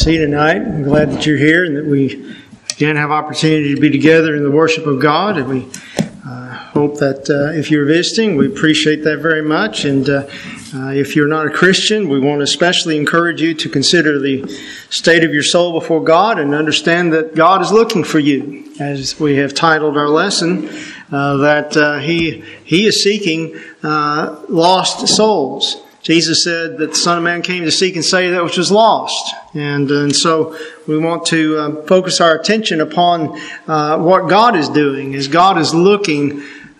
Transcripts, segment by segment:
see tonight. I'm glad that you're here and that we again have opportunity to be together in the worship of God. And we hope that if you're visiting, we appreciate that very much. And if you're not a Christian, we want to especially encourage you to consider the state of your soul before God and understand that God is looking for you. As we have titled our lesson, that He is seeking lost souls. Jesus said that the Son of Man came to seek and save that which was lost. And so we want to focus our attention upon what God is doing, as God is looking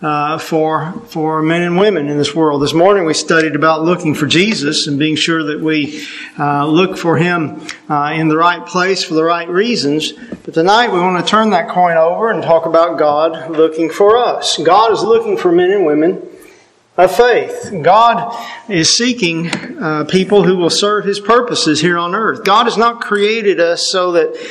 for men and women in this world. This morning we studied about looking for Jesus and being sure that we look for Him in the right place for the right reasons. But tonight we want to turn that coin over and talk about God looking for us. God is looking for men and women of faith. God is seeking people who will serve His purposes here on earth. God has not created us so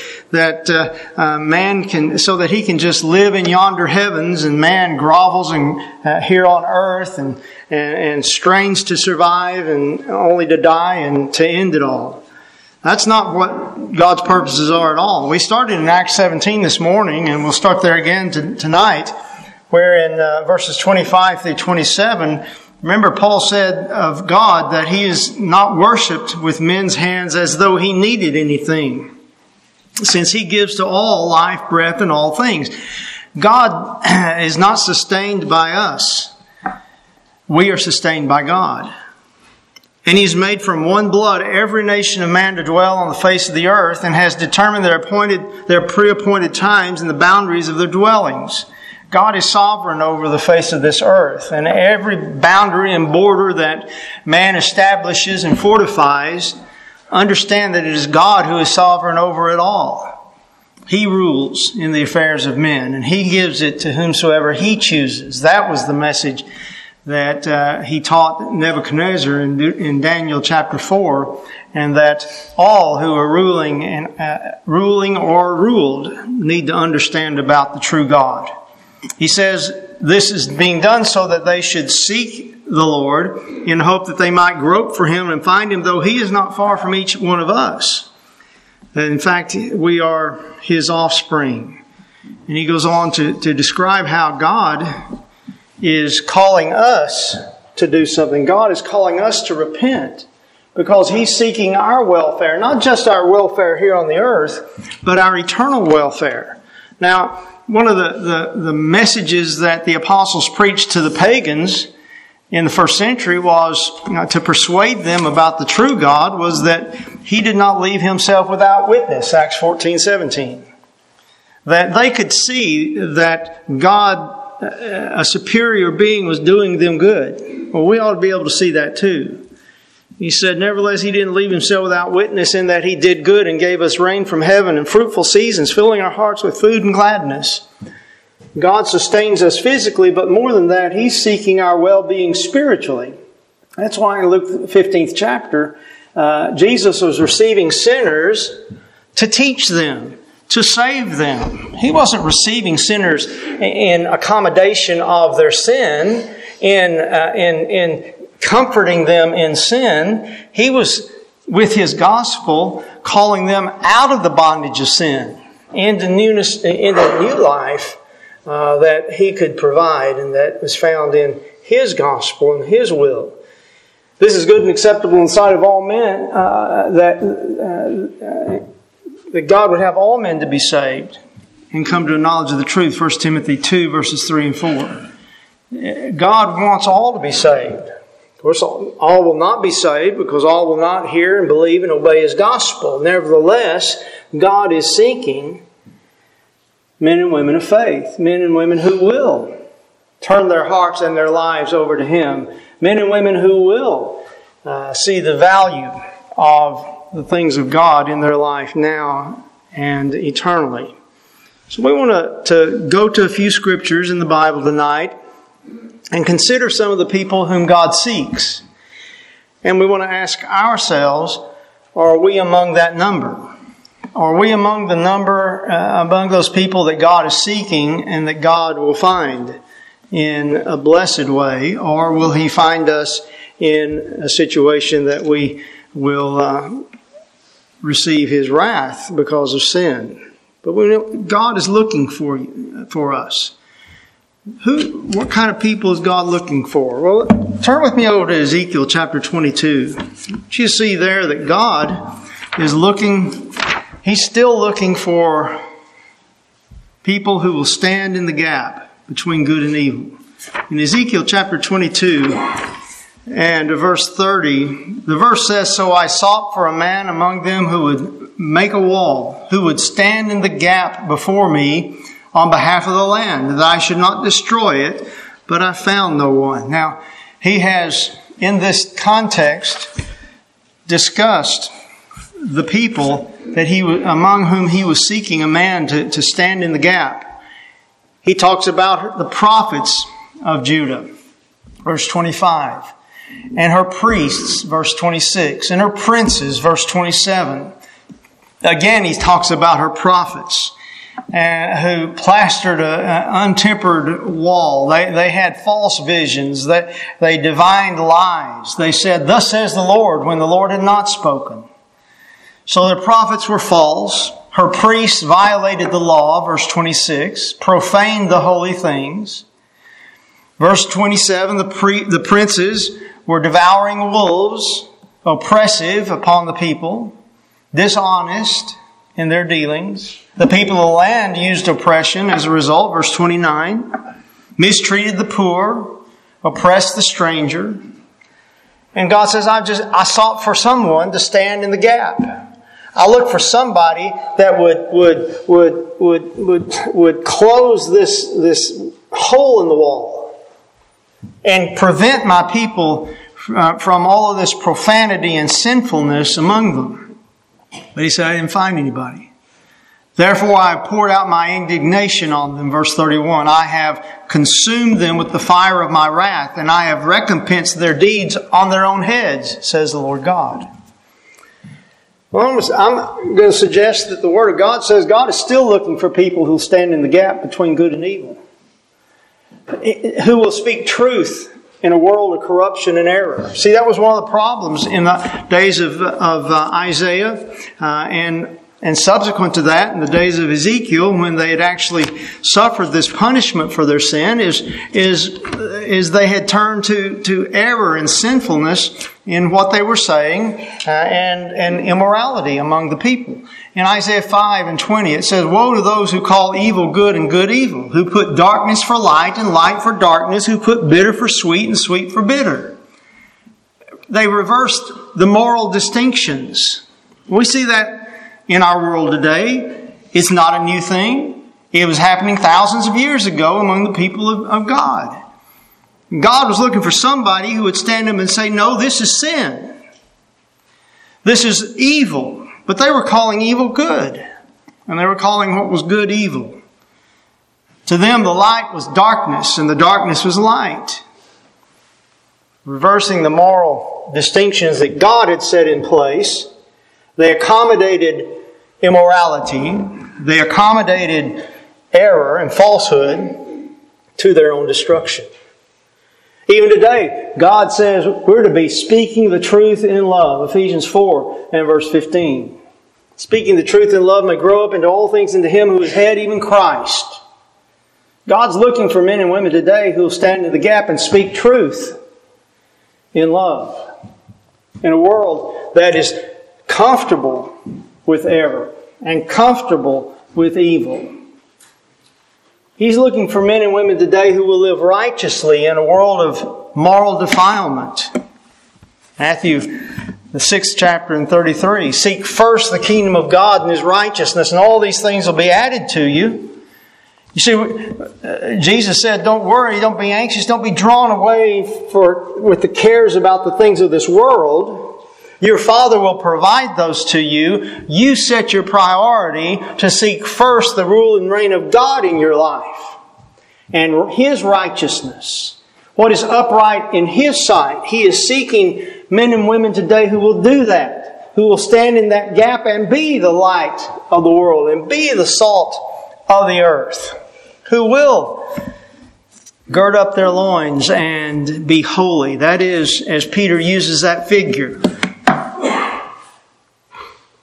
that man can, so that he can just live in yonder heavens and man grovels here on earth and strains to survive and only to die and to end it all. That's not what God's purposes are at all. We started in Acts 17 this morning, and we'll start there again tonight, where in verses 25 through 27, remember Paul said of God that He is not worshipped with men's hands as though He needed anything, since He gives to all life, breath, and all things. God is not sustained by us. We are sustained by God. And He's made from one blood every nation of man to dwell on the face of the earth, and has determined their pre-appointed times and the boundaries of their dwellings. God is sovereign over the face of this earth, and every boundary and border that man establishes and fortifies, understand that it is God who is sovereign over it all. He rules in the affairs of men, and He gives it to whomsoever He chooses. That was the message that He taught Nebuchadnezzar in Daniel chapter 4, and that all who are ruling or ruled need to understand about the true God. He says this is being done so that they should seek the Lord in hope that they might grope for Him and find Him, though He is not far from each one of us. In fact, we are His offspring. And he goes on to describe how God is calling us to do something. God is calling us to repent because He's seeking our welfare, not just our welfare here on the earth, but our eternal welfare. Now, one of the messages that the apostles preached to the pagans in the first century was to persuade them about the true God, was that He did not leave Himself without witness, Acts 14:17. That they could see that God, a superior being, was doing them good. Well, we ought to be able to see that too. He said, nevertheless, He didn't leave Himself without witness, in that He did good and gave us rain from heaven and fruitful seasons, filling our hearts with food and gladness. God sustains us physically, but more than that, He's seeking our well-being spiritually. That's why in Luke 15th chapter, Jesus was receiving sinners to teach them, to save them. He wasn't receiving sinners in accommodation of their sin, in comforting them in sin. He was, with His gospel, calling them out of the bondage of sin into newness, into new life that He could provide, and that is found in His gospel and His will. This is good and acceptable in the sight of all men, that God would have all men to be saved and come to a knowledge of the truth. 1 Timothy 2, verses 3 and 4. God wants all to be saved. Of course, all will not be saved because all will not hear and believe and obey His gospel. Nevertheless, God is seeking men and women of faith, men and women who will turn their hearts and their lives over to Him, men and women who will see the value of the things of God in their life now and eternally. So we want to go to a few scriptures in the Bible tonight and consider some of the people whom God seeks. And we want to ask ourselves, are we among that number? Are we among the number, among those people that God is seeking and that God will find in a blessed way? Or will He find us in a situation that we will receive His wrath because of sin. But we know God is looking for us. What kind of people is God looking for? Well, turn with me over to Ezekiel chapter 22. You see there that God is looking, He's still looking for people who will stand in the gap between good and evil. In Ezekiel chapter 22 and verse 30, the verse says, "So I sought for a man among them who would make a wall, who would stand in the gap before me on behalf of the land, that I should not destroy it, but I found no one." Now, he has, in this context, discussed the people that among whom he was seeking a man to stand in the gap. He talks about the prophets of Judah, verse 25, and her priests, verse 26, and her princes, verse 27. Again, he talks about her prophets who plastered an untempered wall. They had false visions. They divined lies. They said, "Thus says the Lord," when the Lord had not spoken. So their prophets were false. Her priests violated the law, verse 26, profaned the holy things. Verse 27, the princes were devouring wolves, oppressive upon the people, dishonest in their dealings. The people of the land used oppression as a result, verse 29, mistreated the poor, oppressed the stranger. And God says, I sought for someone to stand in the gap. I looked for somebody that would close this hole in the wall and prevent my people from all of this profanity and sinfulness among them. But he said, I didn't find anybody. Therefore I poured out my indignation on them, verse 31. I have consumed them with the fire of my wrath, and I have recompensed their deeds on their own heads, says the Lord God. Well, I'm going to suggest that the Word of God says God is still looking for people who stand in the gap between good and evil, who will speak truth in a world of corruption and error. See, that was one of the problems in the days of Isaiah and subsequent to that, in the days of Ezekiel, when they had actually suffered this punishment for their sin, is they had turned to error and sinfulness in what they were saying and immorality among the people. In Isaiah 5 and 20, it says, "Woe to those who call evil good and good evil, who put darkness for light and light for darkness, who put bitter for sweet and sweet for bitter." They reversed the moral distinctions. We see that in our world today. It's not a new thing. It was happening thousands of years ago among the people of God. God was looking for somebody who would stand up and say, no, this is sin. This is evil. But they were calling evil good. And they were calling what was good evil. To them, the light was darkness and the darkness was light. Reversing the moral distinctions that God had set in place, they accommodated immorality. They accommodated error and falsehood to their own destruction. Even today, God says we're to be speaking the truth in love. Ephesians 4 and verse 15. Speaking the truth in love may grow up into all things into Him who is head, even Christ. God's looking for men and women today who will stand in the gap and speak truth in love. In a world that is comfortable with error and comfortable with evil. He's looking for men and women today who will live righteously in a world of moral defilement. Matthew, the 6th chapter and 33. Seek first the kingdom of God and His righteousness, and all these things will be added to you. You see, Jesus said, don't worry, don't be anxious, don't be drawn away with the cares about the things of this world. Your Father will provide those to you. You set your priority to seek first the rule and reign of God in your life and His righteousness. What is upright in His sight. He is seeking men and women today who will do that, who will stand in that gap and be the light of the world and be the salt of the earth, who will gird up their loins and be holy. That is, as Peter uses that figure,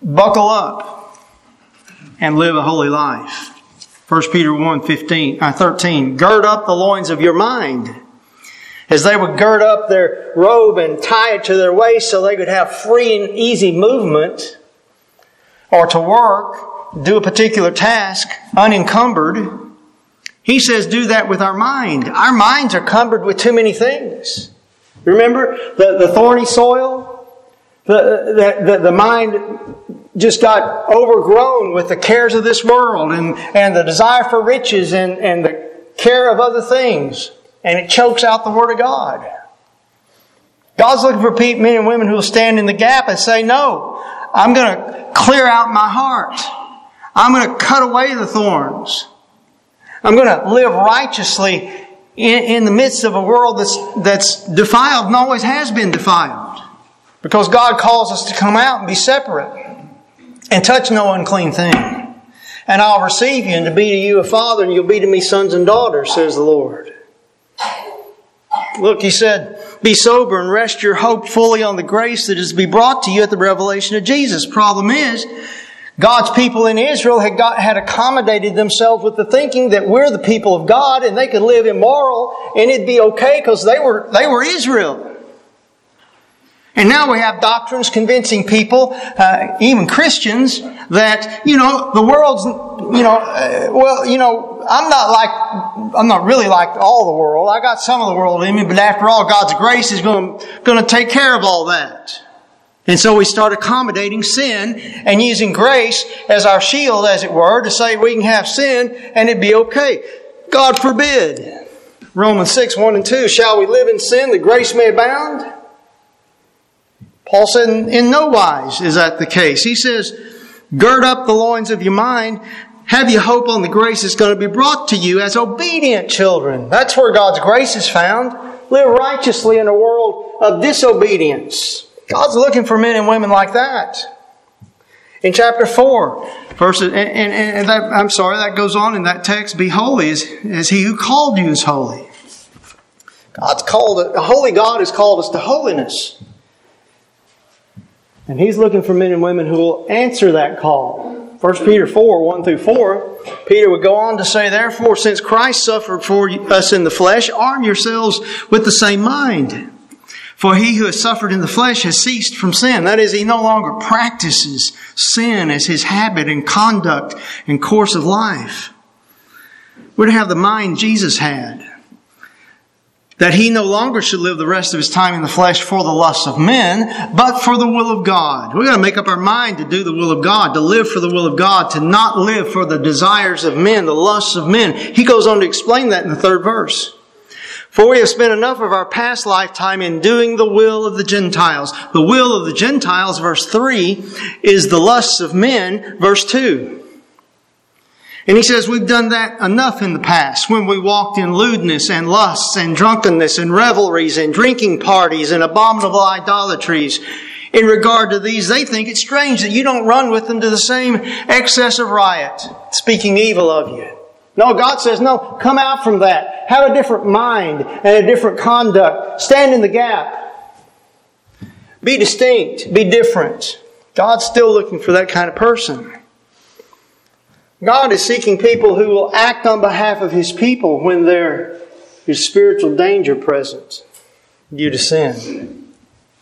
buckle up and live a holy life. 1 Peter 1:13, gird up the loins of your mind. As they would gird up their robe and tie it to their waist so they could have free and easy movement, or to work, do a particular task unencumbered. He says do that with our mind. Our minds are cumbered with too many things. Remember the thorny soil? The mind just got overgrown with the cares of this world and the desire for riches and the care of other things. And it chokes out the Word of God. God's looking for men and women who will stand in the gap and say, no, I'm going to clear out my heart. I'm going to cut away the thorns. I'm going to live righteously in the midst of a world that's defiled and always has been defiled. Because God calls us to come out and be separate and touch no unclean thing. And I'll receive you and to be to you a father and you'll be to me sons and daughters, says the Lord. Look, He said, be sober and rest your hope fully on the grace that is to be brought to you at the revelation of Jesus. Problem is, God's people in Israel had accommodated themselves with the thinking that we're the people of God and they could live immoral and it'd be okay because they were Israel. And now we have doctrines convincing people, even Christians, that, the world's, I'm not really like all the world. I got some of the world in me, but after all, God's grace is going to take care of all that. And so we start accommodating sin and using grace as our shield, as it were, to say we can have sin and it'd be okay. God forbid. Romans 6:1-2, shall we live in sin that grace may abound? Paul said, in no wise is that the case. He says, gird up the loins of your mind. Have you hope on the grace that's going to be brought to you as obedient children. That's where God's grace is found. Live righteously in a world of disobedience. God's looking for men and women like that. In chapter 4, that goes on in that text, be holy as He who called you is holy. A holy God has called us to holiness. And He's looking for men and women who will answer that call. 1 Peter 4:1-4, Peter would go on to say, therefore, since Christ suffered for us in the flesh, arm yourselves with the same mind. For he who has suffered in the flesh has ceased from sin. That is, he no longer practices sin as his habit and conduct and course of life. We're to have the mind Jesus had. That he no longer should live the rest of his time in the flesh for the lusts of men, but for the will of God. We've got to make up our mind to do the will of God, to live for the will of God, to not live for the desires of men, the lusts of men. He goes on to explain that in the 3rd verse. For we have spent enough of our past lifetime in doing the will of the Gentiles. The will of the Gentiles, verse 3, is the lusts of men, verse 2. And he says we've done that enough in the past when we walked in lewdness and lusts and drunkenness and revelries and drinking parties and abominable idolatries. In regard to these, they think it's strange that you don't run with them to the same excess of riot, speaking evil of you. No, God says, no, come out from that. Have a different mind and a different conduct. Stand in the gap. Be distinct. Be different. God's still looking for that kind of person. God is seeking people who will act on behalf of His people when there is spiritual danger present due to sin.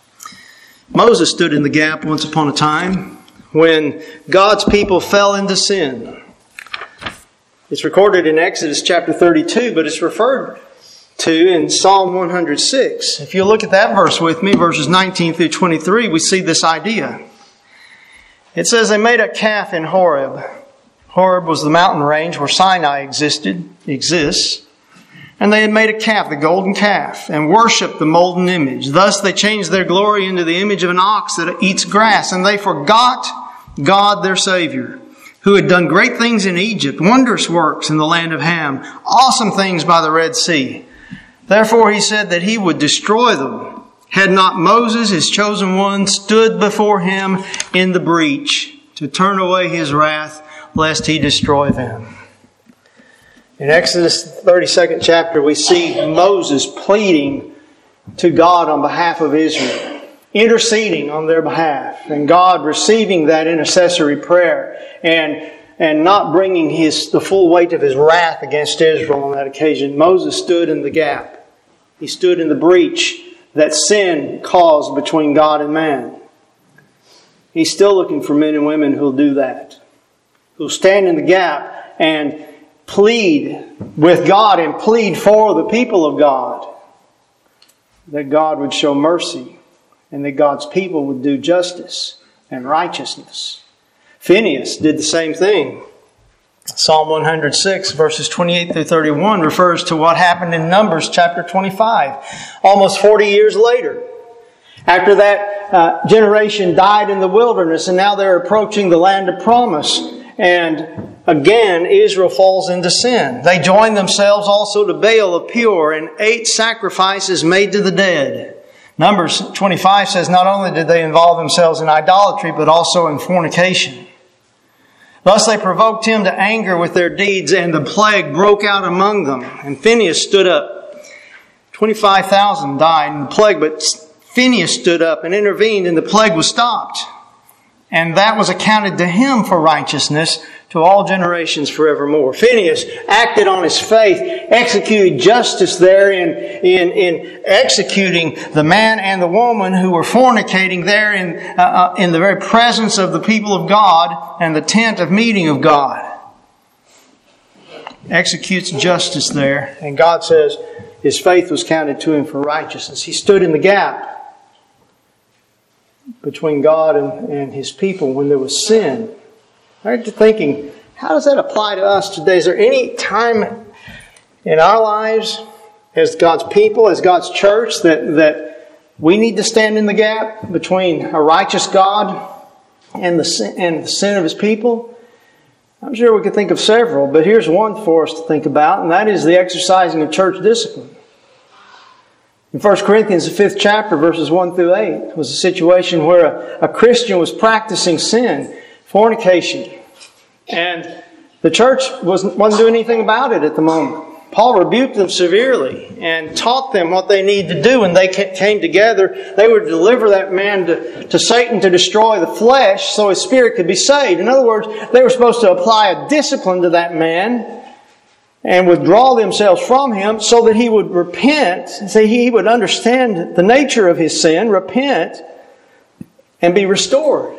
Moses stood in the gap once upon a time when God's people fell into sin. It's recorded in Exodus chapter 32, but it's referred to in Psalm 106. If you look at that verse with me, verses 19-23, we see this idea. It says, they made a calf in Horeb. Horeb was the mountain range where Sinai exists. And they had made a calf, the golden calf, and worshipped the molten image. Thus they changed their glory into the image of an ox that eats grass. And they forgot God their Savior, who had done great things in Egypt, wondrous works in the land of Ham, awesome things by the Red Sea. Therefore He said that He would destroy them, had not Moses, His chosen one, stood before Him in the breach to turn away His wrath, lest He destroy them. In Exodus 32nd chapter, we see Moses pleading to God on behalf of Israel. interceding on their behalf, and God receiving that intercessory prayer and not bringing the full weight of His wrath against Israel on that occasion. Moses stood in the gap. He stood in the breach that sin caused between God and man. He's still looking for men and women who'll do that, who'll stand in the gap and plead with God and plead for the people of God, that God would show mercy and that God's people would do justice and righteousness. Phinehas did the same thing. Psalm 106 verses 28 through 31 refers to what happened in Numbers chapter 25, almost 40 years later. After that generation died in the wilderness, and now they're approaching the land of promise. And again, Israel falls into sin. They join themselves also to Baal of Peor and ate sacrifices made to the dead. Numbers 25 says not only did they involve themselves in idolatry, but also in fornication. Thus they provoked Him to anger with their deeds, and the plague broke out among them. And Phinehas stood up. 25,000 died in the plague, but Phinehas stood up and intervened, and the plague was stopped. And that was accounted to him for righteousness to all generations forevermore. Phinehas acted on his faith, executed justice there in executing the man and the woman who were fornicating there in the very presence of the people of God and the tent of meeting of God. Executes justice there. And God says his faith was counted to him for righteousness. He stood in the gap between God and His people when there was sin. I got to thinking, how does that apply to us today? Is there any time in our lives as God's people, as God's church, that we need to stand in the gap between a righteous God and the sin of His people? I'm sure we could think of several, but here's one for us to think about, and that is the exercising of church discipline. In 1 Corinthians, the 5th chapter, verses 1 through 8, was a situation where a Christian was practicing sin, fornication. And the church wasn't doing anything about it at the moment. Paul rebuked them severely and taught them what they need to do. When they came together, they would deliver that man to Satan to destroy the flesh so his spirit could be saved. In other words, they were supposed to apply a discipline to that man and withdraw themselves from him so that he would repent, so he would understand the nature of his sin, repent, and be restored.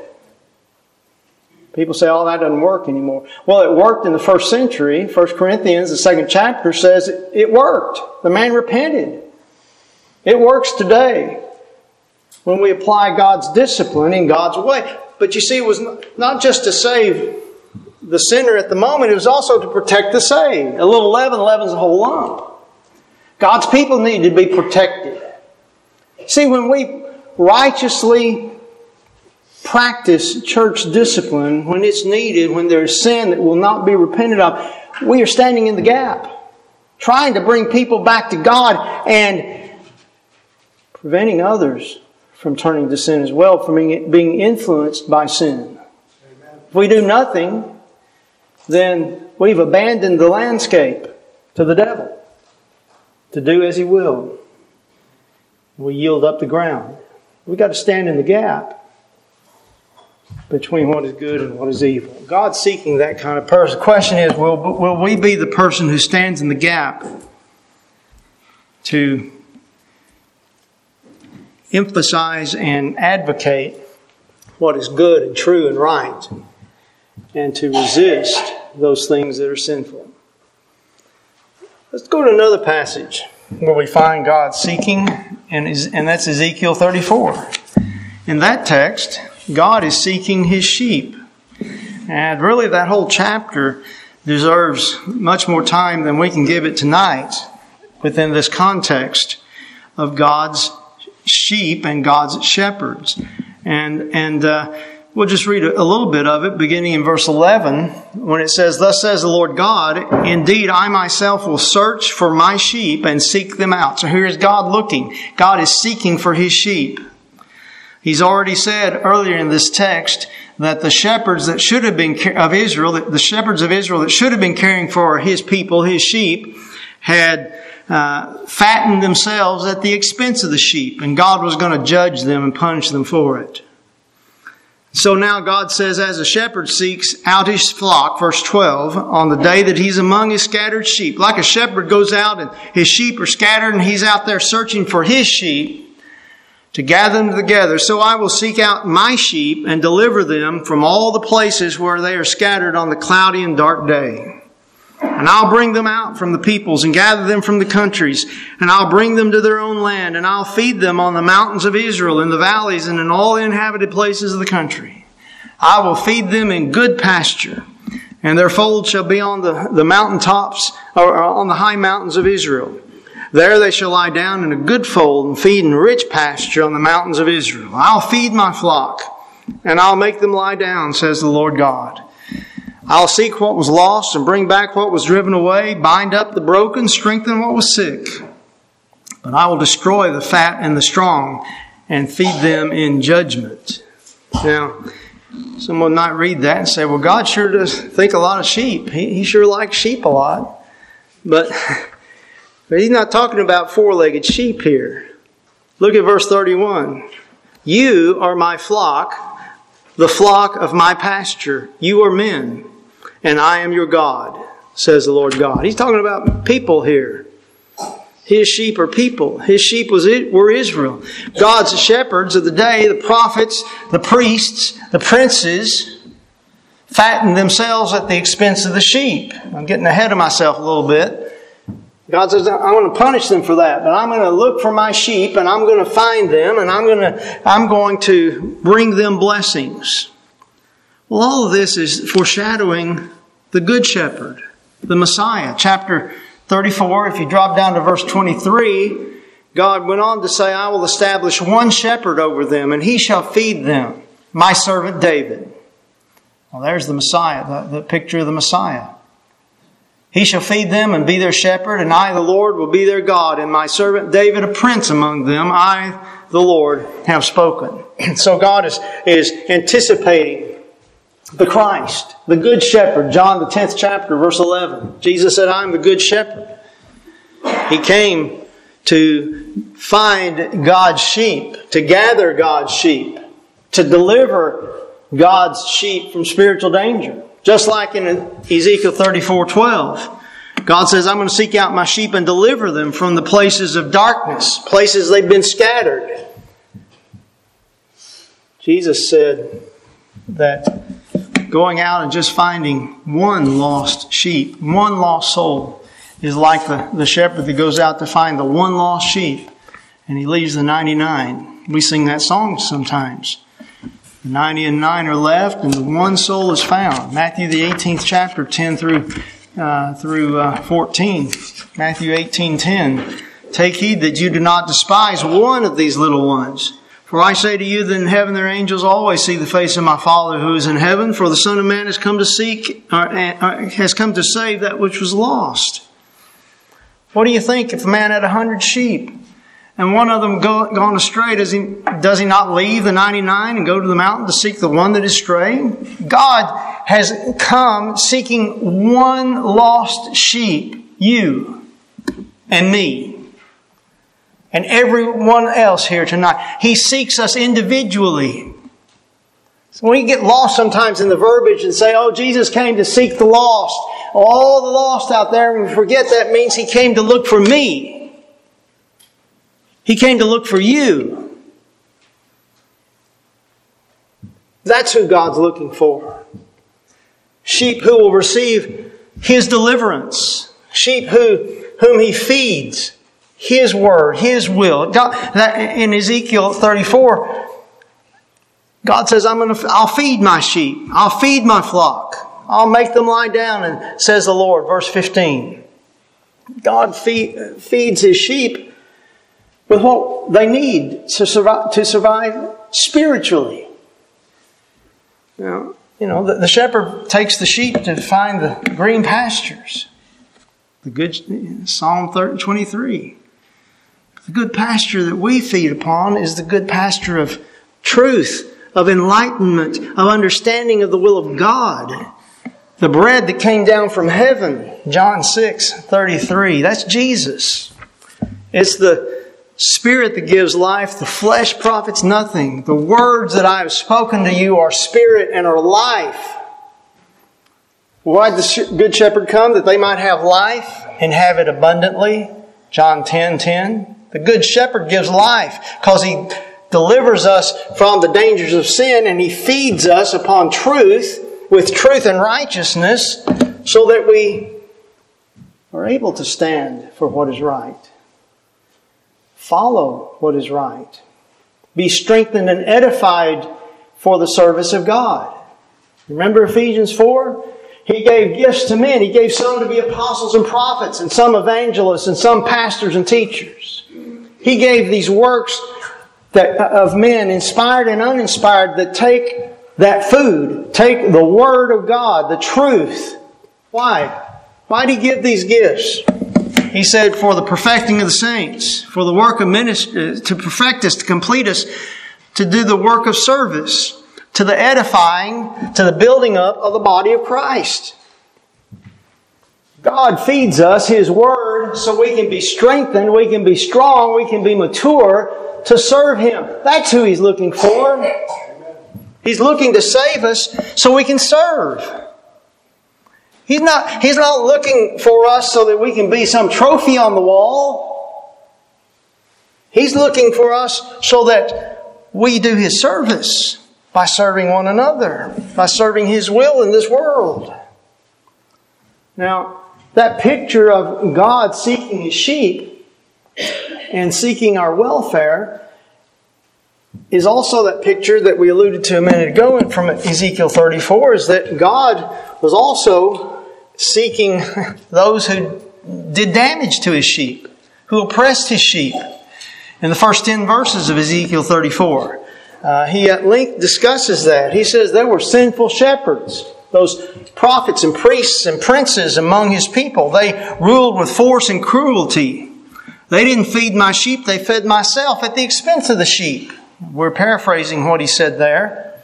People say, oh, that doesn't work anymore. Well, it worked in the first century. 1 Corinthians, the 2nd chapter, says it worked. The man repented. It works today when we apply God's discipline in God's way. But you see, it was not just to save the sinner at the moment, it was also to protect the saved. A little leaven leavens a whole lump. God's people need to be protected. See, when we righteously practice church discipline, when it's needed, when there is sin that will not be repented of, we are standing in the gap, trying to bring people back to God and preventing others from turning to sin as well, from being influenced by sin. If we do nothing, then we've abandoned the landscape to the devil to do as he will. We yield up the ground. We've got to stand in the gap between what is good and what is evil. God's seeking that kind of person. The question is, will we be the person who stands in the gap to emphasize and advocate what is good and true and right, and to resist those things that are sinful? Let's go to another passage where we find God seeking, and that's Ezekiel 34. In that text, God is seeking His sheep. And really that whole chapter deserves much more time than we can give it tonight within this context of God's sheep and God's shepherds. And we'll just read a little bit of it, beginning in verse 11, when it says, "Thus says the Lord God, indeed I myself will search for my sheep and seek them out." So here is God looking. God is seeking for His sheep. He's already said earlier in this text that the shepherds that should have been of Israel, the shepherds of Israel that should have been caring for His people, His sheep, had fattened themselves at the expense of the sheep, and God was going to judge them and punish them for it. So now God says, as a shepherd seeks out his flock, verse 12, on the day that he's among his scattered sheep. Like a shepherd goes out and his sheep are scattered and he's out there searching for his sheep to gather them together. So I will seek out my sheep and deliver them from all the places where they are scattered on the cloudy and dark day. And I'll bring them out from the peoples and gather them from the countries. And I'll bring them to their own land. And I'll feed them on the mountains of Israel, in the valleys, and in all the inhabited places of the country. I will feed them in good pasture. And their fold shall be on the mountaintops, or on the high mountains of Israel. There they shall lie down in a good fold and feed in rich pasture on the mountains of Israel. I'll feed my flock, and I'll make them lie down, says the Lord God. I'll seek what was lost and bring back what was driven away, bind up the broken, strengthen what was sick. But I will destroy the fat and the strong and feed them in judgment. Now, someone might read that and say, well, God sure does think a lot of sheep. He sure likes sheep a lot. But he's not talking about four-legged sheep here. Look at verse 31. You are my flock, the flock of my pasture. You are men, and I am your God, says the Lord God. He's talking about people here. His sheep are people. His sheep were Israel. God's shepherds of the day, the prophets, the priests, the princes, fattened themselves at the expense of the sheep. I'm getting ahead of myself a little bit. God says, I'm going to punish them for that, but I'm going to look for my sheep and I'm going to find them and I'm going to bring them blessings. Well, all of this is foreshadowing the Good Shepherd, the Messiah. Chapter 34, if you drop down to verse 23, God went on to say, I will establish one shepherd over them, and he shall feed them, my servant David. Well, there's the Messiah, the picture of the Messiah. He shall feed them and be their shepherd, and I, the Lord, will be their God, and my servant David, a prince among them. I, the Lord, have spoken. So God is anticipating the Christ, the Good Shepherd. John, the 10th chapter, verse 11. Jesus said, I am the Good Shepherd. He came to find God's sheep, to gather God's sheep, to deliver God's sheep from spiritual danger. Just like in Ezekiel 34:12. God says, I'm going to seek out my sheep and deliver them from the places of darkness, places they've been scattered. Jesus said that going out and just finding one lost sheep, one lost soul, is like the shepherd that goes out to find the one lost sheep and he leaves the 99. We sing that song sometimes. The 99 are left and the one soul is found. Matthew the 18th chapter, 10 through 14. Matthew 18:10. Take heed that you do not despise one of these little ones. For I say to you that in heaven their angels always see the face of my Father who is in heaven. For the Son of Man has come to has come to save that which was lost. What do you think if a man had 100 sheep and one of them gone astray? Does he not leave the 99 and go to the mountain to seek the one that is straying? God has come seeking one lost sheep, you and me. And everyone else here tonight. He seeks us individually. So we get lost sometimes in the verbiage and say, oh, Jesus came to seek the lost. All the lost out there, and we forget that means He came to look for me. He came to look for you. That's who God's looking for. Sheep who will receive His deliverance. Sheep whom He feeds. His word, His will. In Ezekiel 34, God says, I'll feed my sheep. I'll feed my flock. I'll make them lie down, and says the Lord. Verse 15. God feeds His sheep with what they need to survive spiritually. Now, the shepherd takes the sheep to find the green pastures. The good Psalm 23. The good pasture that we feed upon is the good pasture of truth, of enlightenment, of understanding of the will of God. The bread that came down from heaven, John 6:33. That's Jesus. It's the Spirit that gives life. The flesh profits nothing. The words that I have spoken to you are spirit and are life. Why did the Good Shepherd come? That they might have life and have it abundantly. John 10:10. The Good Shepherd gives life because He delivers us from the dangers of sin, and He feeds us upon truth with truth and righteousness so that we are able to stand for what is right. Follow what is right. Be strengthened and edified for the service of God. Remember Ephesians 4? He gave gifts to men. He gave some to be apostles and prophets, and some evangelists, and some pastors and teachers. He gave these works of men, inspired and uninspired, that take that food, take the Word of God, the truth. Why? Why did He give these gifts? He said, for the perfecting of the saints, for the work of ministry, to perfect us, to complete us, to do the work of service, to the edifying, to the building up of the body of Christ. God feeds us His Word so we can be strengthened, we can be strong, we can be mature to serve Him. That's who He's looking for. He's looking to save us so we can serve. He's not looking for us so that we can be some trophy on the wall. He's looking for us so that we do His service by serving one another, by serving His will in this world. Now, that picture of God seeking His sheep and seeking our welfare is also that picture that we alluded to a minute ago from Ezekiel 34, is that God was also seeking those who did damage to His sheep, who oppressed His sheep. In the first 10 verses of Ezekiel 34, he at length discusses that. He says there were sinful shepherds, those prophets and priests and princes among His people. They ruled with force and cruelty. They didn't feed my sheep, they fed myself at the expense of the sheep. We're paraphrasing what He said there.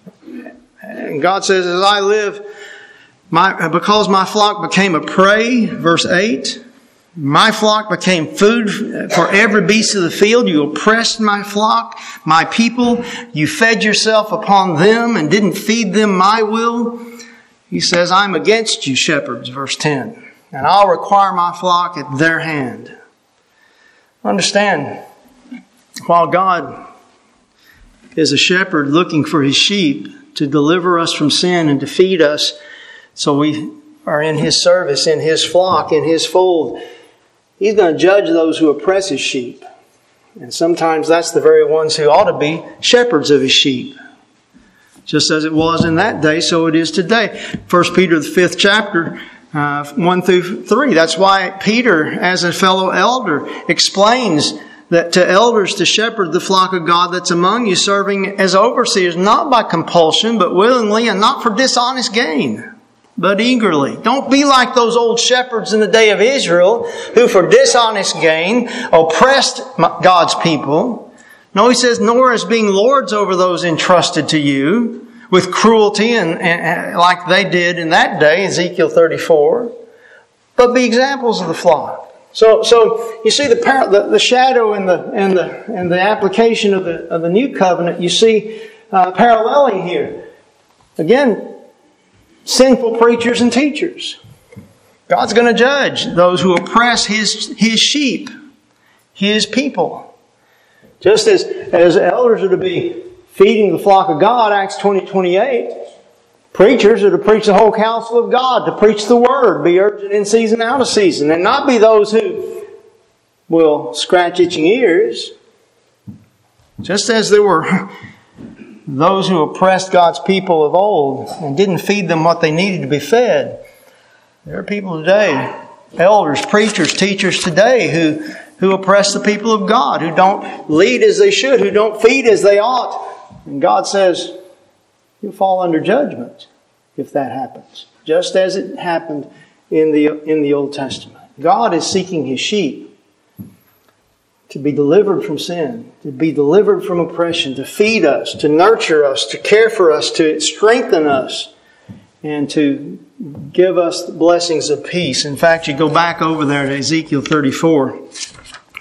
And God says, as I live, because my flock became a prey, verse 8, my flock became food for every beast of the field. You oppressed my flock, my people. You fed yourself upon them and didn't feed them my will. He says, I'm against you, shepherds, verse 10, and I'll require my flock at their hand. Understand, while God is a shepherd looking for His sheep to deliver us from sin and to feed us, so we are in His service, in His flock, in His fold, He's going to judge those who oppress His sheep. And sometimes that's the very ones who ought to be shepherds of His sheep. Just as it was in that day, so it is today. 1 Peter, the 5th chapter, 1 through 3. That's why Peter, as a fellow elder, explains that to elders to shepherd the flock of God that's among you, serving as overseers, not by compulsion, but willingly, and not for dishonest gain, but eagerly. Don't be like those old shepherds in the day of Israel who for dishonest gain oppressed God's people. No, he says, nor as being lords over those entrusted to you with cruelty and like they did in that day, Ezekiel 34, but be examples of the flock. So you see the shadow and the application of the new covenant. You see paralleling here. Again, sinful preachers and teachers. God's going to judge those who oppress His sheep, His people. Just as elders are to be feeding the flock of God, Acts 20:28, preachers are to preach the whole counsel of God, to preach the Word, be urgent in season, out of season, and not be those who will scratch itching ears. Just as there were those who oppressed God's people of old and didn't feed them what they needed to be fed, there are people today, elders, preachers, teachers today who oppress the people of God, who don't lead as they should, who don't feed as they ought. And God says, you'll fall under judgment if that happens, just as it happened in the Old Testament. God is seeking His sheep to be delivered from sin, to be delivered from oppression, to feed us, to nurture us, to care for us, to strengthen us, and to give us the blessings of peace. In fact, you go back over there to Ezekiel 34.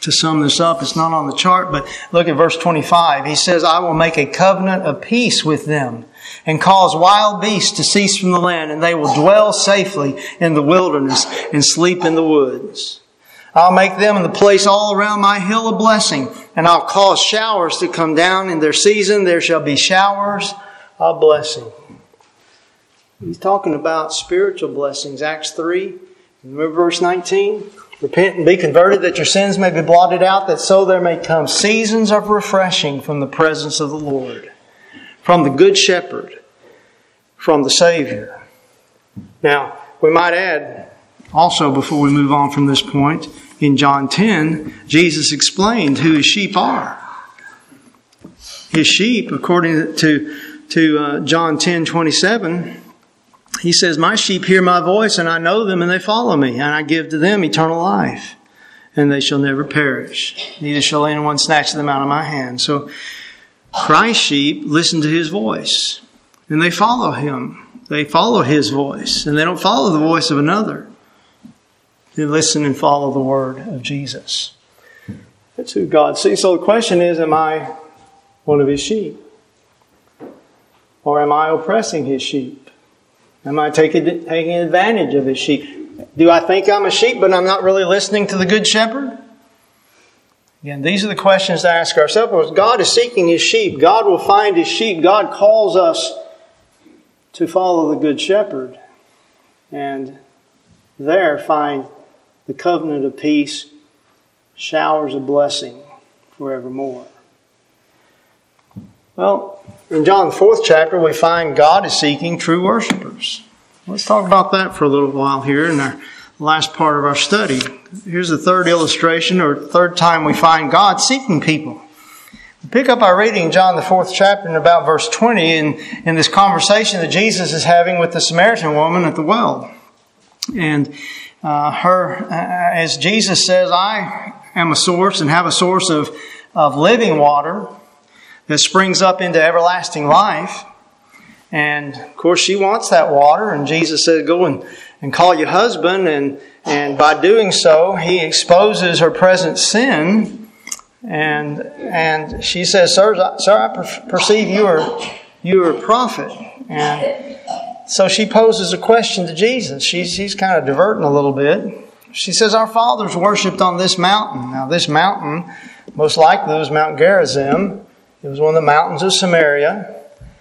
to sum this up, it's not on the chart, but look at verse 25. He says, I will make a covenant of peace with them and cause wild beasts to cease from the land, and they will dwell safely in the wilderness and sleep in the woods. I'll make them in the place all around my hill a blessing, and I'll cause showers to come down in their season. There shall be showers of blessing. He's talking about spiritual blessings. Acts 3, remember verse 19? Repent and be converted that your sins may be blotted out, that so there may come seasons of refreshing from the presence of the Lord, from the Good Shepherd, from the Savior. Now, we might add also, before we move on from this point, in John 10, Jesus explained who His sheep are. His sheep, according to John 10:27, He says, my sheep hear my voice, and I know them, and they follow me, and I give to them eternal life, and they shall never perish. Neither shall anyone snatch them out of my hand. So Christ's sheep listen to His voice, and they follow Him. They follow His voice, and they don't follow the voice of another. They listen and follow the word of Jesus. That's who God sees. So the question is, am I one of His sheep? Or am I oppressing His sheep? Am I taking advantage of His sheep? Do I think I'm a sheep, but I'm not really listening to the Good Shepherd? Again, these are the questions to ask ourselves. God is seeking His sheep. God will find His sheep. God calls us to follow the Good Shepherd and there find the covenant of peace, showers of blessing forevermore. Well, in John the 4th chapter, we find God is seeking true worshipers. Let's talk about that for a little while here in our last part of our study. Here's the third illustration, or third time we find God seeking people. We pick up our reading in John the 4th chapter in about verse 20 in this conversation that Jesus is having with the Samaritan woman at the well. And as Jesus says, I am a source and have a source of living water that springs up into everlasting life. And of course she wants that water, and Jesus says, go and call your husband, and by doing so he exposes her present sin, and she says, Sir, I perceive you are a prophet. And so she poses a question to Jesus. She's kind of diverting a little bit. She says, our fathers worshipped on this mountain. Now this mountain, most likely was Mount Gerizim. It was one of the mountains of Samaria.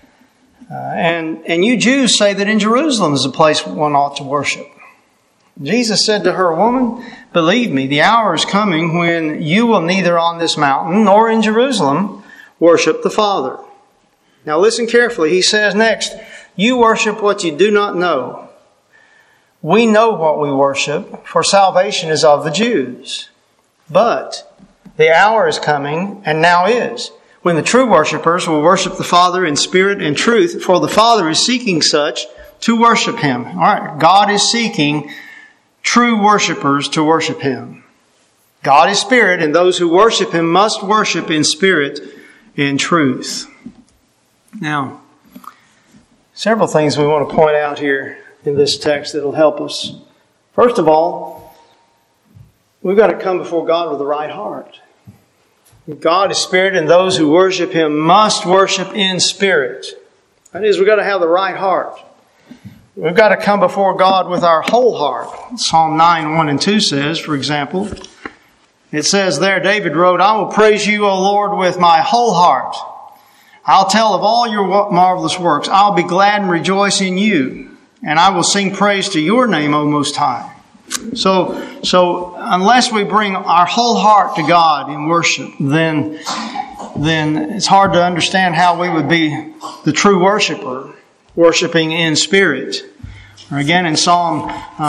And you Jews say that in Jerusalem is the place one ought to worship. Jesus said to her, woman, believe me, the hour is coming when you will neither on this mountain nor in Jerusalem worship the Father. Now listen carefully. He says next, you worship what you do not know. We know what we worship, for salvation is of the Jews. But the hour is coming, and now is, when the true worshipers will worship the Father in spirit and truth, for the Father is seeking such to worship Him. All right, God is seeking true worshipers to worship Him. God is spirit, and those who worship Him must worship in spirit and truth. Now, several things we want to point out here in this text that will help us. First of all, we've got to come before God with the right heart. God is spirit, and those who worship Him must worship in spirit. That is, we've got to have the right heart. We've got to come before God with our whole heart. Psalm 9, 1 and 2 says, for example, it says there, David wrote, I will praise you, O Lord, with my whole heart. I'll tell of all your marvelous works. I'll be glad and rejoice in you, and I will sing praise to your name, O Most High. So unless we bring our whole heart to God in worship, then it's hard to understand how we would be the true worshiper, worshiping in spirit. Or again in Psalm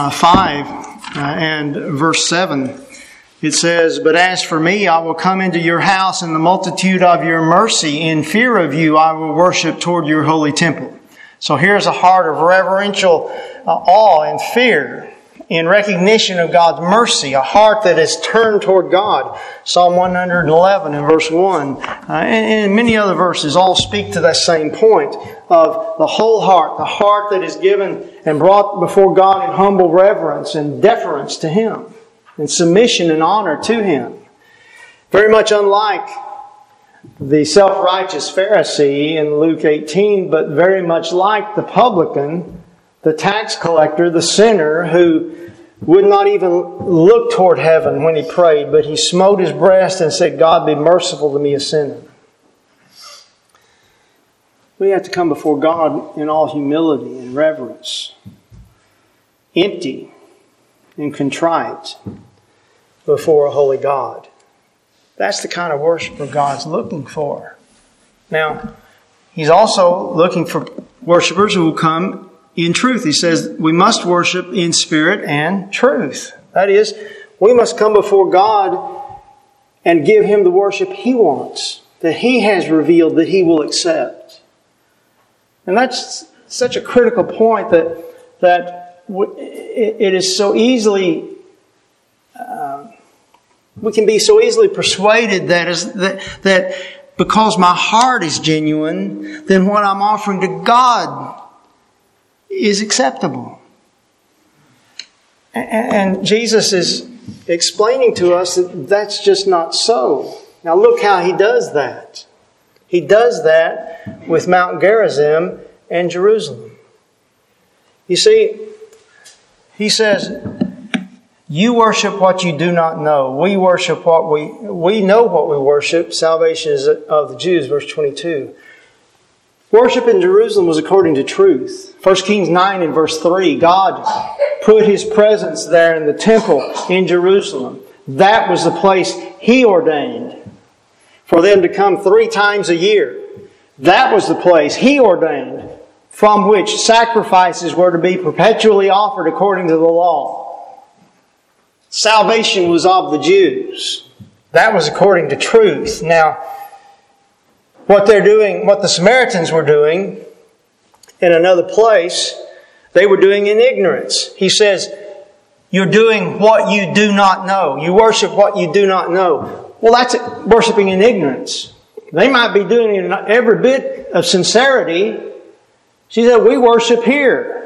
5 and verse 7, it says, but as for me, I will come into your house in the multitude of your mercy. In fear of you, I will worship toward your holy temple. So here's a heart of reverential awe and fear in recognition of God's mercy, a heart that is turned toward God. Psalm 111 and verse 1 and many other verses all speak to that same point of the whole heart, the heart that is given and brought before God in humble reverence and deference to Him, and submission and honor to Him. Very much unlike the self-righteous Pharisee in Luke 18, but very much like the publican, the tax collector, the sinner who would not even look toward heaven when he prayed, but he smote his breast and said, God, be merciful to me, a sinner. We have to come before God in all humility and reverence, empty and contrite before a holy God. That's the kind of worshiper God's looking for. Now, He's also looking for worshipers who will come in truth. He says we must worship in spirit and truth. That is, we must come before God and give Him the worship He wants, that He has revealed that He will accept. And that's such a critical point that it is so easily, we can be so easily persuaded that because my heart is genuine, then what I'm offering to God is acceptable. And Jesus is explaining to us that that's just not so. Now look how He does that. He does that with Mount Gerizim and Jerusalem. You see, He says, you worship what you do not know. We worship what we know what we worship. Salvation is of the Jews, verse 22. Worship in Jerusalem was according to truth. 1 Kings 9 and verse 3, God put His presence there in the temple in Jerusalem. That was the place He ordained for them to come 3 times a year. That was the place He ordained from which sacrifices were to be perpetually offered according to the law. Salvation was of the Jews. That was according to truth. Now, what the Samaritans were doing in another place, they were doing in ignorance. He says, you're doing what you do not know. You worship what you do not know. Well, that's worshiping in ignorance. They might be doing it in every bit of sincerity. She said, we worship here.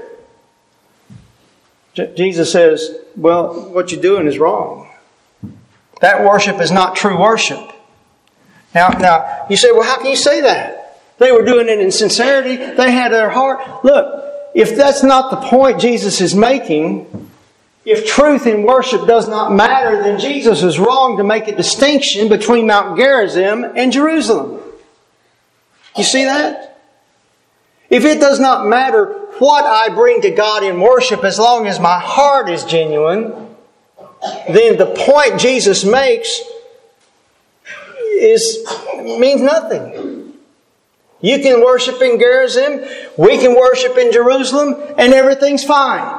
Jesus says, well, what you're doing is wrong. That worship is not true worship. Now, you say, well, how can you say that? They were doing it in sincerity. They had their heart. Look, if that's not the point Jesus is making, if truth in worship does not matter, then Jesus is wrong to make a distinction between Mount Gerizim and Jerusalem. You see that? If it does not matter what I bring to God in worship as long as my heart is genuine, then the point Jesus makes means nothing. You can worship in Gerizim, we can worship in Jerusalem, and everything's fine.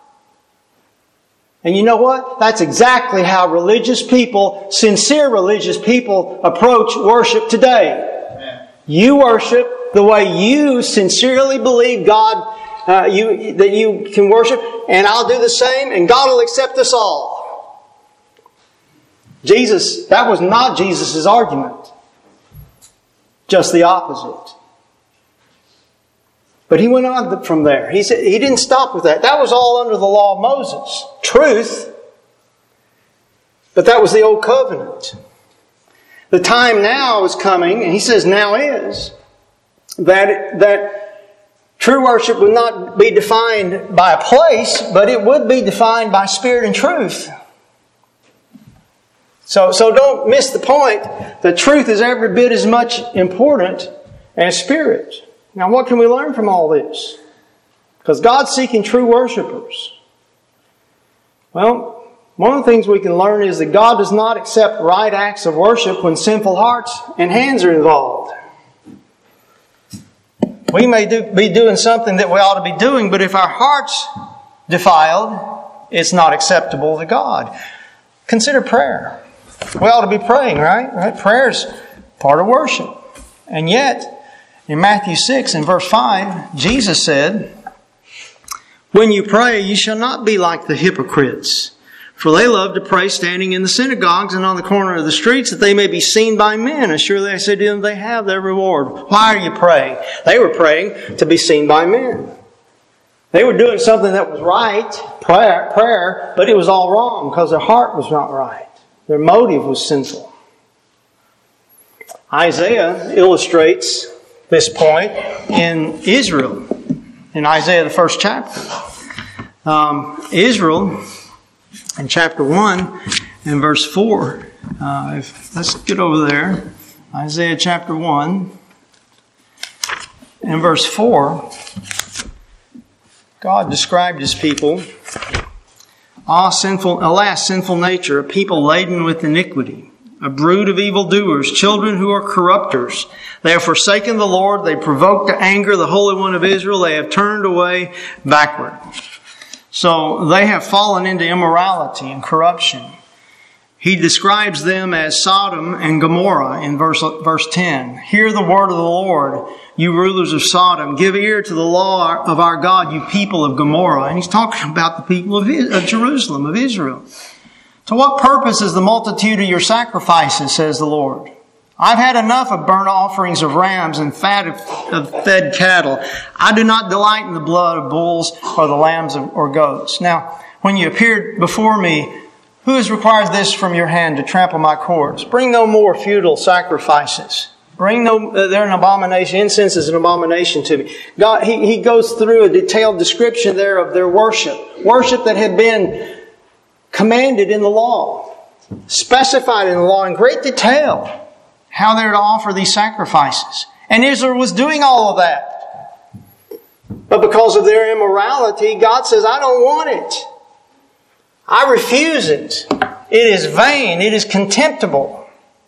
And you know what? That's exactly how sincere religious people approach worship today. Amen. You worship the way you sincerely believe God, that you can worship, and I'll do the same, and God will accept us all. That was not Jesus' argument. Just the opposite. But He went on from there. He said He didn't stop with that. That was all under the law of Moses. Truth. But that was the old covenant. The time now is coming, and He says now is, that true worship would not be defined by a place, but it would be defined by spirit and truth. So don't miss the point that truth is every bit as much important as spirit. Now what can we learn from all this? Because God's seeking true worshipers. Well, one of the things we can learn is that God does not accept right acts of worship when sinful hearts and hands are involved. We may be doing something that we ought to be doing, but if our heart's defiled, it's not acceptable to God. Consider prayer. We ought to be praying, right? Prayer's part of worship. And yet, in Matthew 6 and verse 5, Jesus said, when you pray, you shall not be like the hypocrites, for they love to pray standing in the synagogues and on the corner of the streets, that they may be seen by men. And surely I say to them, they have their reward. Why are you praying? They were praying to be seen by men. They were doing something that was right, prayer, but it was all wrong because their heart was not right. Their motive was sinful. Isaiah illustrates this point in Israel, in Isaiah the first chapter. Israel, in chapter 1 and verse 4, let's get over there. Isaiah chapter 1 and verse 4, God described His people. Alas, sinful nature, a people laden with iniquity, a brood of evildoers, children who are corrupters. They have forsaken the Lord. They provoked to anger the Holy One of Israel. They have turned away backward. So they have fallen into immorality and corruption. He describes them as Sodom and Gomorrah in verse 10. Hear the word of the Lord, you rulers of Sodom. Give ear to the law of our God, you people of Gomorrah. And he's talking about the people of Jerusalem, of Israel. To what purpose is the multitude of your sacrifices, says the Lord? I've had enough of burnt offerings of rams and fat of fed cattle. I do not delight in the blood of bulls or the lambs or goats. Now, when you appeared before me, who has required this from your hand to trample my courts? Bring no more futile sacrifices. Bring they're an abomination. Incense is an abomination to me. God, He goes through a detailed description there of their worship. Worship that had been commanded in the law, specified in the law in great detail, how they're to offer these sacrifices. And Israel was doing all of that. But because of their immorality, God says, I don't want it. I refuse it. It is vain. It is contemptible.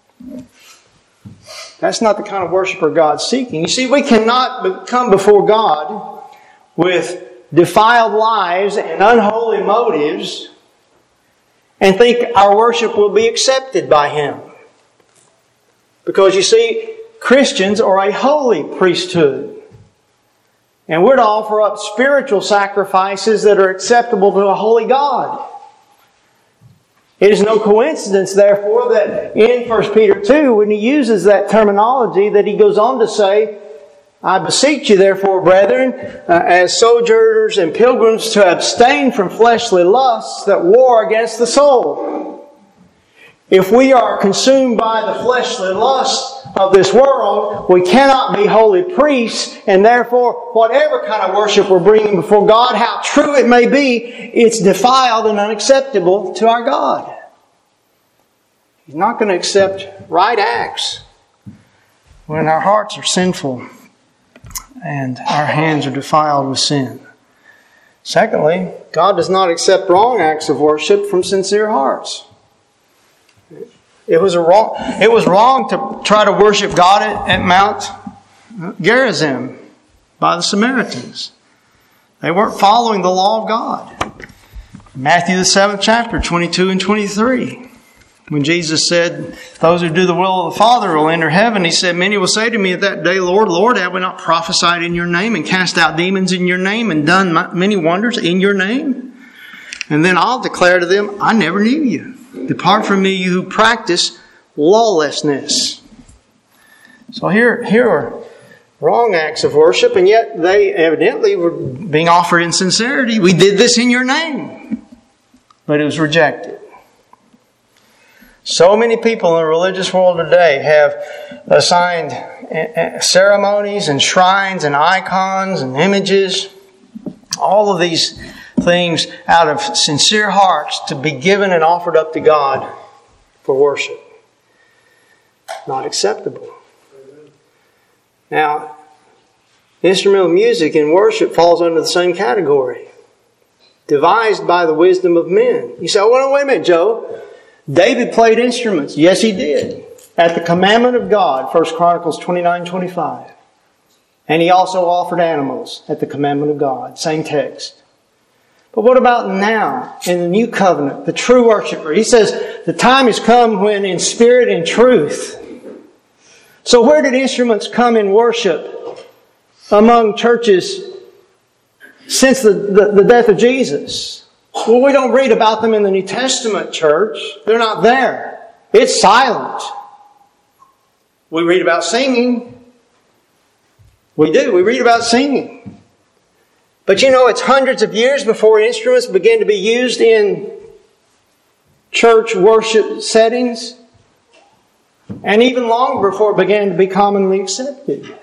That's not the kind of worshiper God's seeking. You see, we cannot come before God with defiled lives and unholy motives and think our worship will be accepted by Him. Because you see, Christians are a holy priesthood. And we're to offer up spiritual sacrifices that are acceptable to a holy God. It is no coincidence, therefore, that in 1 Peter 2, when he uses that terminology, that he goes on to say, I beseech you, therefore, brethren, as sojourners and pilgrims, to abstain from fleshly lusts that war against the soul. If we are consumed by the fleshly lusts of this world, we cannot be holy priests, and therefore, whatever kind of worship we're bringing before God, how true it may be, it's defiled and unacceptable to our God. He's not going to accept right acts when our hearts are sinful and our hands are defiled with sin. Secondly, God does not accept wrong acts of worship from sincere hearts. It was wrong to try to worship God at Mount Gerizim by the Samaritans. They weren't following the law of God. Matthew the 7th chapter, 22 and 23. When Jesus said, those who do the will of the Father will enter heaven, He said, many will say to me at that day, Lord, Lord, have we not prophesied in your name and cast out demons in your name and done many wonders in your name? And then I'll declare to them, I never knew you. Depart from me, you who practice lawlessness. So here are wrong acts of worship, and yet they evidently were being offered in sincerity. We did this in your name. But it was rejected. So many people in the religious world today have assigned ceremonies and shrines and icons and images, all of these things out of sincere hearts to be given and offered up to God for worship. Not acceptable. Now, instrumental music in worship falls under the same category. Devised by the wisdom of men. You say, oh, wait a minute, Joe. David played instruments. Yes, he did. At the commandment of God, 1 Chronicles 29:25. And he also offered animals at the commandment of God. Same text. But what about now, in the new covenant, the true worshiper? He says, the time has come when in spirit and truth. So where did instruments come in worship among churches since the death of Jesus? Well, we don't read about them in the New Testament church. They're not there. It's silent. We read about singing. We do. We read about singing. But you know, it's hundreds of years before instruments began to be used in church worship settings. And even longer before it began to be commonly accepted.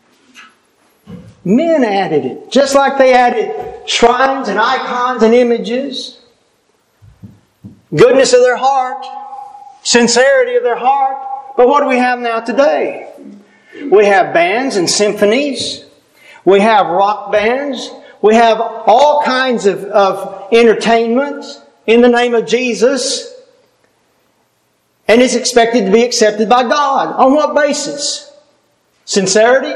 Men added it. Just like they added shrines and icons and images. Goodness of their heart. Sincerity of their heart. But what do we have now today? We have bands and symphonies. We have rock bands. We have all kinds of entertainment in the name of Jesus. And it's expected to be accepted by God. On what basis? Sincerity?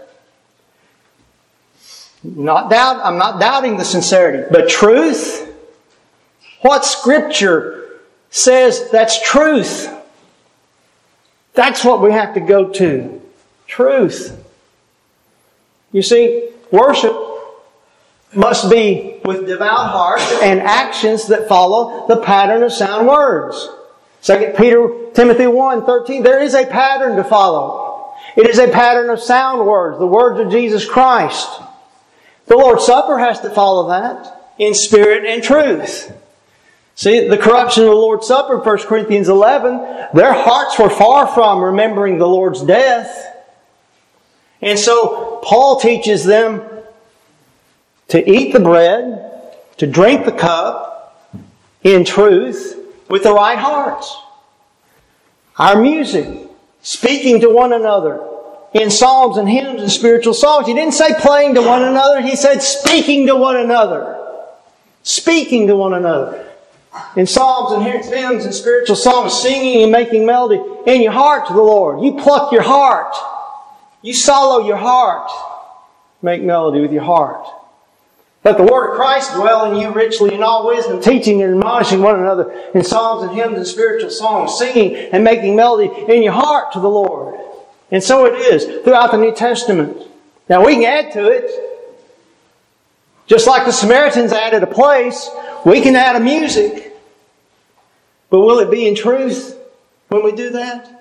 I'm not doubting the sincerity. But truth? What Scripture says that's truth? That's what we have to go to. Truth. You see, worship must be with devout hearts and actions that follow the pattern of sound words. 2 Timothy 1:13, there is a pattern to follow. It is a pattern of sound words, the words of Jesus Christ. The Lord's Supper has to follow that in spirit and truth. See, the corruption of the Lord's Supper, 1 Corinthians 11, their hearts were far from remembering the Lord's death. And so Paul teaches them to eat the bread, to drink the cup in truth with the right hearts. Our music, speaking to one another in psalms and hymns and spiritual songs. He didn't say playing to one another. He said speaking to one another. Speaking to one another. In psalms and hymns and spiritual songs, singing and making melody in your heart to the Lord. You pluck your heart. You solo your heart. Make melody with your heart. Let the Word of Christ dwell in you richly in all wisdom, teaching and admonishing one another in psalms and hymns and spiritual songs, singing and making melody in your heart to the Lord. And so it is throughout the New Testament. Now we can add to it. Just like the Samaritans added a place, we can add a music. But will it be in truth when we do that?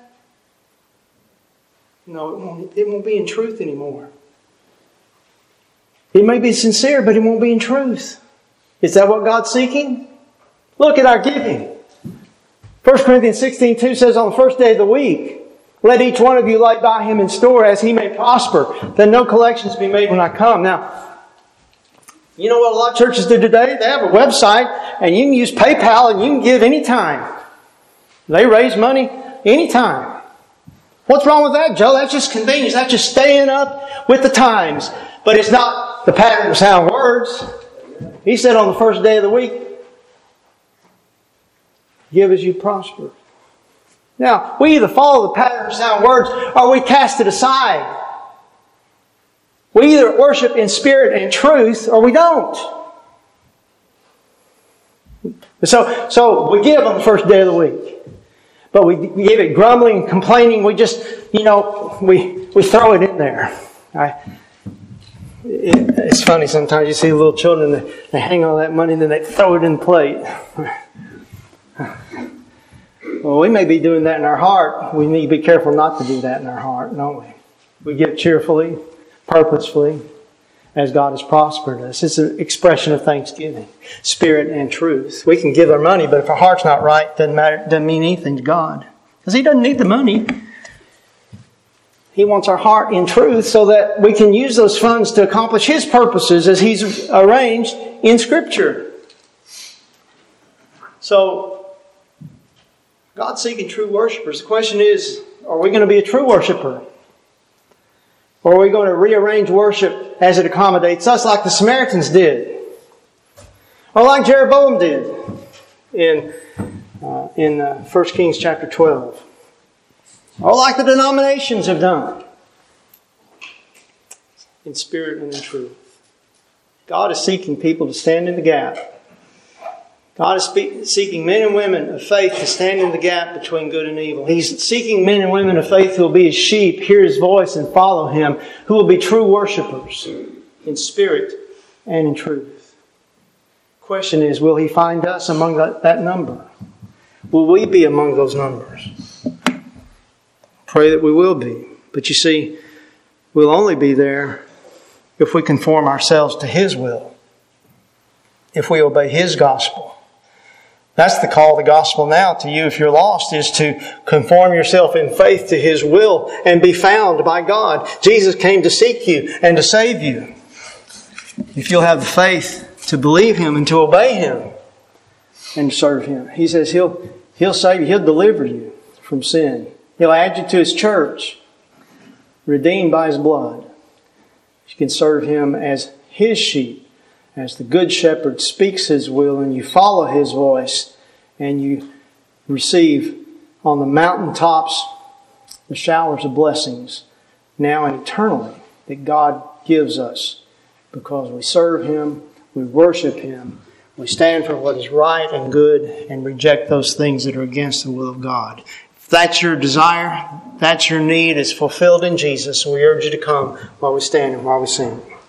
No, it won't be in truth anymore. It may be sincere, but it won't be in truth. Is that what God's seeking? Look at our giving. 1 Corinthians 16:2 says, on the first day of the week, let each one of you lay by him in store as he may prosper, that no collections be made when I come. Now, you know what a lot of churches do today? They have a website, and you can use PayPal, and you can give anytime. They raise money anytime. What's wrong with that, Joe? That's just convenience. That's just staying up with the times. But it's not the pattern of sound words. He said on the first day of the week, give as you prosper. Now, we either follow the pattern of sound words or we cast it aside. We either worship in spirit and truth or we don't. So we give on the first day of the week. But we give it grumbling and complaining. We just, we throw it in there. It's funny sometimes you see little children, they hang all that money and then they throw it in the plate. Well, we may be doing that in our heart. We need to be careful not to do that in our heart, don't we? We give cheerfully, purposefully, as God has prospered us. It's an expression of thanksgiving, spirit and truth. We can give our money, but if our heart's not right, doesn't mean anything to God. Because He doesn't need the money. He wants our heart in truth so that we can use those funds to accomplish His purposes as He's arranged in Scripture. So, God's seeking true worshipers. The question is, are we going to be a true worshiper? Or are we going to rearrange worship as it accommodates us like the Samaritans did? Or like Jeroboam did in 1 Kings chapter 12? Or like the denominations have done? In spirit and in truth. God is seeking people to stand in the gap. God is seeking men and women of faith to stand in the gap between good and evil. He's seeking men and women of faith who will be His sheep, hear His voice, and follow Him, who will be true worshipers in spirit and in truth. The question is, will He find us among that number? Will we be among those numbers? Pray that we will be. But you see, we'll only be there if we conform ourselves to His will, if we obey His gospel. That's the call of the gospel now to you if you're lost, is to conform yourself in faith to His will and be found by God. Jesus came to seek you and to save you. If you'll have the faith to believe Him and to obey Him and serve Him. He says He'll save you. He'll deliver you from sin. He'll add you to His church, redeemed by His blood. You can serve Him as His sheep, as the Good Shepherd speaks His will and you follow His voice and you receive on the mountaintops the showers of blessings now and eternally that God gives us because we serve Him, we worship Him, we stand for what is right and good and reject those things that are against the will of God. If that's your desire, that's your need, it's fulfilled in Jesus, and we urge you to come while we stand and while we sing.